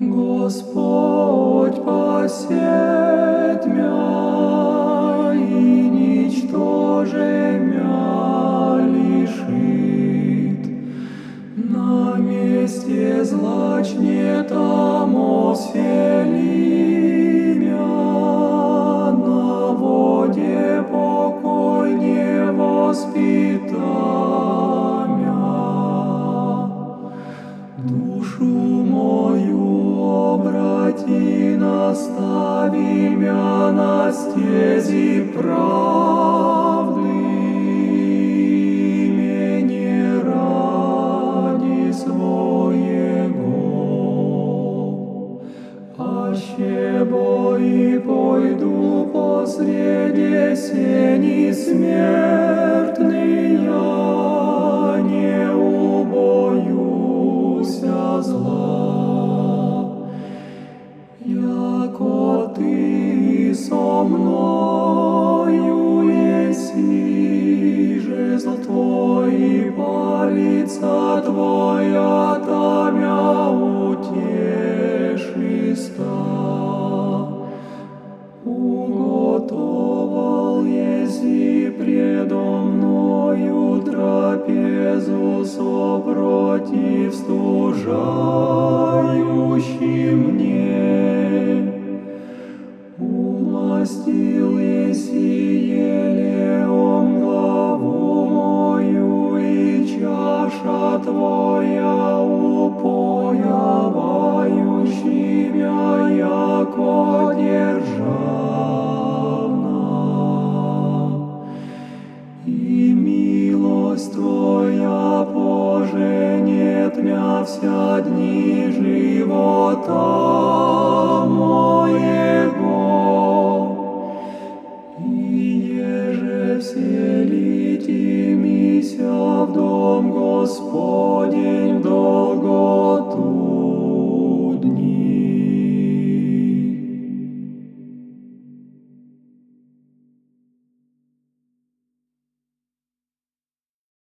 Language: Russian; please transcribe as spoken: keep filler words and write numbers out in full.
Господь посет мя и ничтоже мя лишит. На месте злачне тому свели мя, на воде покой не воспита мя. Душу мою обрати, настави мя на стези правды, имени ради своего. Аще бои пойду посреди сени смертный, я не убоюся зла. Яко Ты со мною еси, жезл Твой и палица Твоя та мя утешиста. Уготовал еси предо мною трапезу сопротив стужающий мне. Умастил еси елеом главу мою, и чаша Твоя упоявающий мя, яко державна. И милость Твоя поженет мя вся дни живота моего. И еже вселите мися в дом Господь,